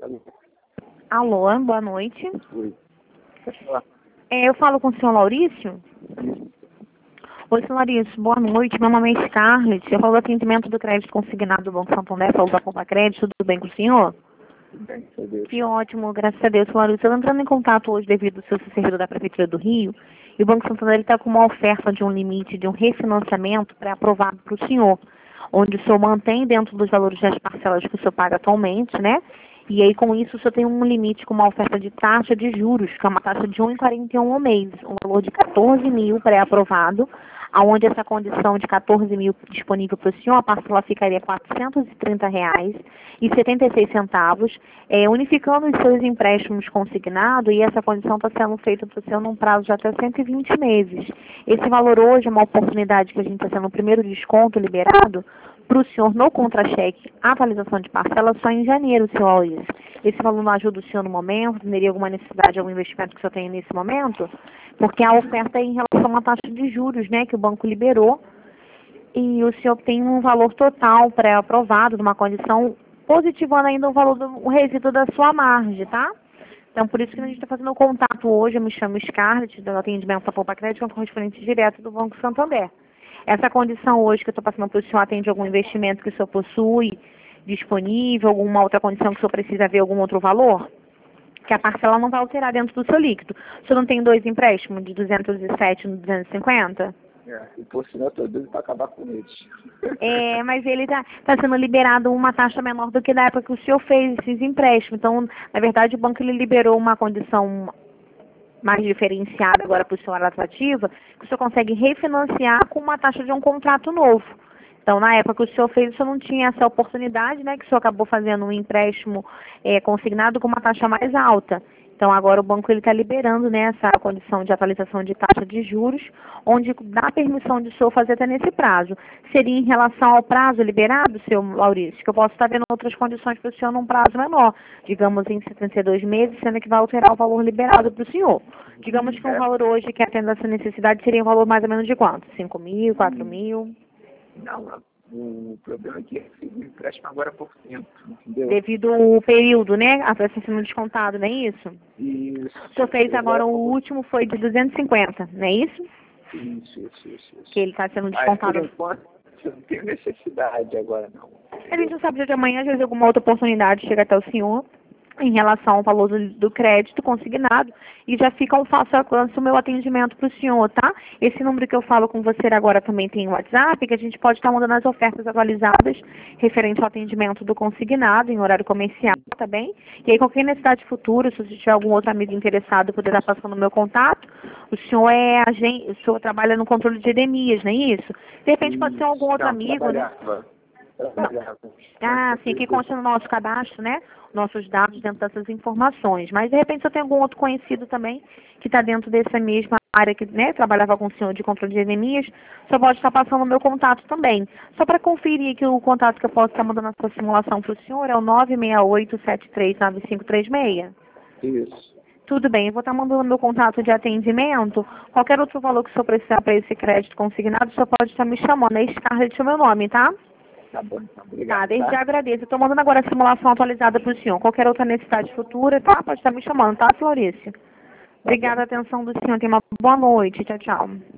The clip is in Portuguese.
Alô, boa noite. Oi. Pode falar. Eu falo com o senhor Maurício? Oi, senhor Maurício, boa noite. Meu nome é Scarlett. Eu falo do atendimento do crédito consignado do Banco Santander, falo da Poupa Crédito. Tudo bem com o senhor? Tudo bem, graças a Deus. Que ótimo, graças a Deus, senhor Maurício. Eu estou entrando em contato hoje devido ao seu servidor da Prefeitura do Rio. E o Banco Santander está com uma oferta de um limite de um refinanciamento pré-aprovado para o senhor, onde o senhor mantém dentro dos valores das parcelas que o senhor paga atualmente, né? E aí, com isso, o senhor tem um limite com uma oferta de taxa de juros, que é uma taxa de 1,41 ao mês, um valor de 14 mil pré-aprovado, aonde essa condição de 14 mil disponível para o senhor, a parcela ficaria R$ 430,76, unificando os seus empréstimos consignados, e essa condição está sendo feita para o senhor num prazo de até 120 meses. Esse valor hoje é uma oportunidade que a gente está sendo o primeiro desconto liberado para o senhor no contra-cheque, atualização de parcela só em janeiro, senhor Maurício. Esse valor não ajuda o senhor no momento? Teria alguma necessidade, algum investimento que o senhor tem nesse momento? Porque a oferta é em relação à taxa de juros, né, que o banco liberou, e o senhor tem um valor total pré-aprovado, numa condição positivando ainda o valor do resíduo da sua margem, tá? Então, por isso que a gente está fazendo o contato hoje. Eu me chamo Scarlett, do atendimento da Poupa Crédito, com correspondente direto do Banco Santander. Essa condição hoje que eu estou passando para o senhor atende algum investimento que o senhor possui disponível, alguma outra condição que o senhor precisa ver algum outro valor? Que a parcela não vai alterar dentro do seu líquido. O senhor não tem dois empréstimos de 207 no 250? E por sinal, eu tô doido para acabar com eles. Mas ele está sendo liberado uma taxa menor do que da época que o senhor fez esses empréstimos. Então, na verdade, o banco ele liberou uma condição mais diferenciada agora para o senhor atrativa, que o senhor consegue refinanciar com uma taxa de um contrato novo. Então, na época que o senhor fez, o senhor não tinha essa oportunidade, né, que o senhor acabou fazendo um empréstimo consignado com uma taxa mais alta. Então, agora o banco está liberando, né, essa condição de atualização de taxa de juros, onde dá permissão de o senhor fazer até nesse prazo. Seria em relação ao prazo liberado, senhor Maurício, que eu posso estar vendo outras condições para o senhor num prazo menor, digamos em 72 meses, sendo que vai alterar o valor liberado para o senhor. Digamos que um valor hoje que atenda essa necessidade seria um valor mais ou menos de quanto? 5 mil, 4 mil? Não, o problema é que o empréstimo agora há pouco tempo, entendeu? Devido ao período, né? A está sendo descontado, não é isso? Isso. O senhor fez agora, o último foi de 250, não é isso? Isso. Que ele está sendo Por descontado. enquanto, eu não tenho necessidade agora, não. A gente não sabe se de amanhã, às vezes, alguma outra oportunidade chega até o senhor em relação ao valor do crédito consignado, e já fica um fácil alcance o meu atendimento para o senhor, tá? Esse número que eu falo com você agora também tem o WhatsApp, que a gente pode estar mandando as ofertas atualizadas referente ao atendimento do consignado em horário comercial, tá bem? E aí, qualquer necessidade futura, se você tiver algum outro amigo interessado, poder estar passando o meu contato. O senhor o senhor trabalha no controle de endemias, não é isso? De repente pode ser algum outro amigo, né? Sim, que consta no nosso cadastro, né? Nossos dados dentro dessas informações. Mas, de repente, se eu tenho algum outro conhecido também que está dentro dessa mesma área que, né, trabalhava com o senhor de controle de endemias, só pode estar passando o meu contato também. Só para conferir que o contato que eu posso estar mandando essa simulação para o senhor é o 968-739536. Isso. Tudo bem, eu vou estar mandando meu contato de atendimento. Qualquer outro valor que o senhor precisar para esse crédito consignado, o senhor pode estar me chamando. É Scarlett o meu nome, tá? Tá bom, então. Obrigado. Tá, desde já agradeço. Estou mandando agora a simulação atualizada para o senhor. Qualquer outra necessidade futura, tá? Pode estar me chamando, tá, Florício? Obrigada, a atenção do senhor. Tenha uma boa noite. Tchau, tchau.